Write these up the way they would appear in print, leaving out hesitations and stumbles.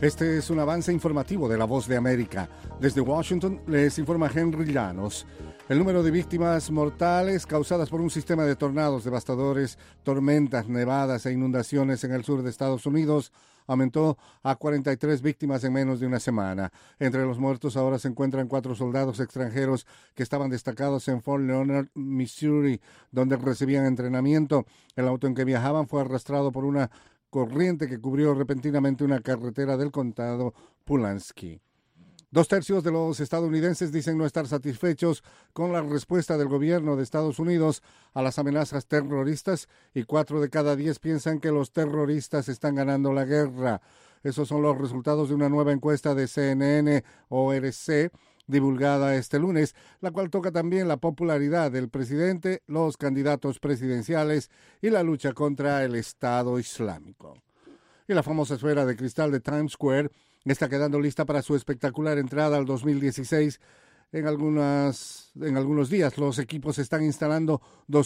Este es un avance informativo de La Voz de América. Desde Washington les informa Henry Llanos. El número de víctimas mortales causadas por un sistema de tornados devastadores, tormentas, nevadas e inundaciones en el sur de Estados Unidos aumentó a 43 víctimas en menos de una semana. Entre los muertos ahora se encuentran 4 soldados extranjeros que estaban destacados en Fort Leonard, Missouri, donde recibían entrenamiento. El auto en que viajaban fue arrastrado por una corriente que cubrió repentinamente una carretera del condado Pulaski. 2/3 de los estadounidenses dicen no estar satisfechos con la respuesta del gobierno de Estados Unidos a las amenazas terroristas y 4 de cada 10 piensan que los terroristas están ganando la guerra. Esos son los resultados de una nueva encuesta de CNN-ORC divulgada este lunes, la cual toca también la popularidad del presidente, los candidatos presidenciales y la lucha contra el Estado Islámico. Y la famosa esfera de cristal de Times Square está quedando lista para su espectacular entrada al 2016. En algunos días los equipos están instalando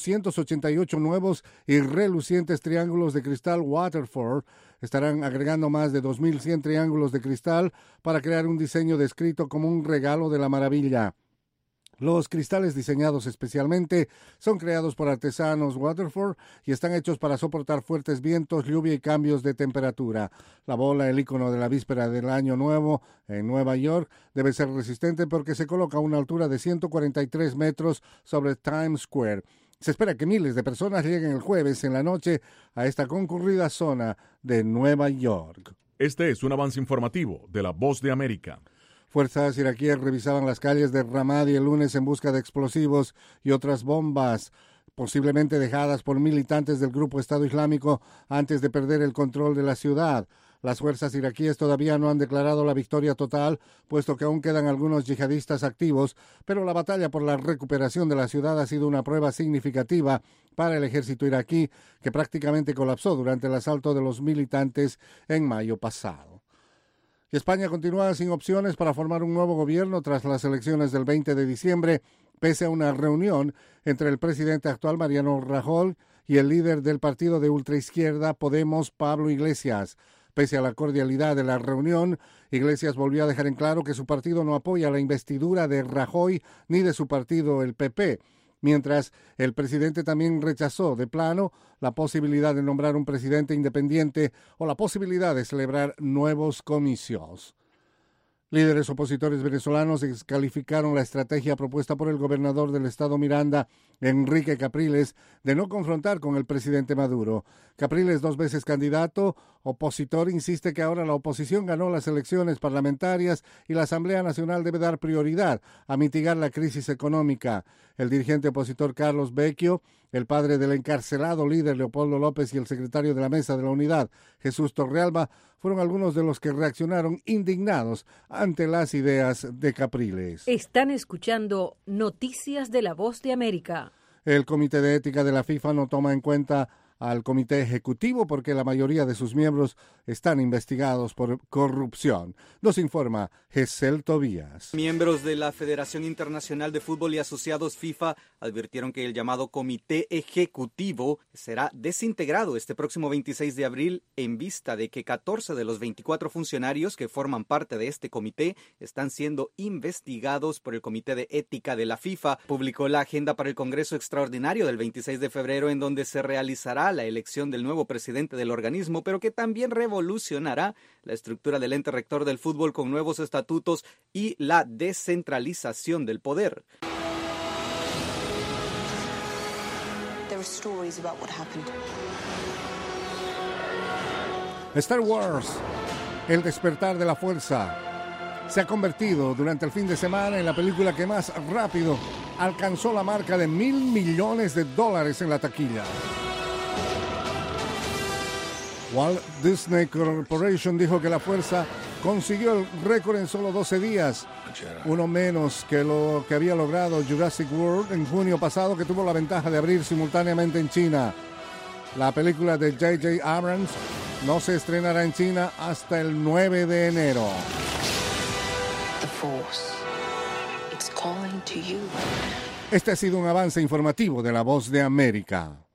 288 nuevos y relucientes triángulos de cristal Waterford. Estarán agregando más de 2.100 triángulos de cristal para crear un diseño descrito como un regalo de la maravilla. Los cristales diseñados especialmente son creados por artesanos Waterford y están hechos para soportar fuertes vientos, lluvia y cambios de temperatura. La bola, el icono de la víspera del Año Nuevo en Nueva York, debe ser resistente porque se coloca a una altura de 143 metros sobre Times Square. Se espera que miles de personas lleguen el jueves en la noche a esta concurrida zona de Nueva York. Este es un avance informativo de La Voz de América. Fuerzas iraquíes revisaban las calles de Ramadi el lunes en busca de explosivos y otras bombas, posiblemente dejadas por militantes del grupo Estado Islámico antes de perder el control de la ciudad. Las fuerzas iraquíes todavía no han declarado la victoria total, puesto que aún quedan algunos yihadistas activos, pero la batalla por la recuperación de la ciudad ha sido una prueba significativa para el ejército iraquí, que prácticamente colapsó durante el asalto de los militantes en mayo pasado. Y España continúa sin opciones para formar un nuevo gobierno tras las elecciones del 20 de diciembre, pese a una reunión entre el presidente actual Mariano Rajoy y el líder del partido de ultraizquierda Podemos, Pablo Iglesias. Pese a la cordialidad de la reunión, Iglesias volvió a dejar en claro que su partido no apoya la investidura de Rajoy ni de su partido, el PP, mientras el presidente también rechazó de plano la posibilidad de nombrar un presidente independiente o la posibilidad de celebrar nuevos comicios. Líderes opositores venezolanos descalificaron la estrategia propuesta por el gobernador del estado Miranda, Enrique Capriles, de no confrontar con el presidente Maduro. Capriles, 2 veces candidato opositor, insiste que ahora la oposición ganó las elecciones parlamentarias y la Asamblea Nacional debe dar prioridad a mitigar la crisis económica. El dirigente opositor Carlos Vecchio, el padre del encarcelado líder Leopoldo López y el secretario de la Mesa de la Unidad, Jesús Torrealba, fueron algunos de los que reaccionaron indignados ante las ideas de Capriles. Están escuchando Noticias de La Voz de América. El Comité de Ética de la FIFA no toma en cuenta al Comité Ejecutivo porque la mayoría de sus miembros están investigados por corrupción. Nos informa Gesel Tobías. Miembros de la Federación Internacional de Fútbol y asociados FIFA advirtieron que el llamado Comité Ejecutivo será desintegrado este próximo 26 de abril en vista de que 14 de los 24 funcionarios que forman parte de este comité están siendo investigados por el Comité de Ética de la FIFA. Publicó la agenda para el Congreso Extraordinario del 26 de febrero en donde se realizará la elección del nuevo presidente del organismo, pero que también revolucionará la estructura del ente rector del fútbol con nuevos estatutos y la descentralización del poder. Star Wars, El despertar de la fuerza, se ha convertido durante el fin de semana en la película que más rápido alcanzó la marca de $1.000 millones en la taquilla. Walt Disney Corporation dijo que la fuerza consiguió el récord en solo 12 días, uno menos que lo que había logrado Jurassic World en junio pasado, que tuvo la ventaja de abrir simultáneamente en China. La película de J.J. Abrams no se estrenará en China hasta el 9 de enero. The Force, it's calling to you. Este ha sido un avance informativo de La Voz de América.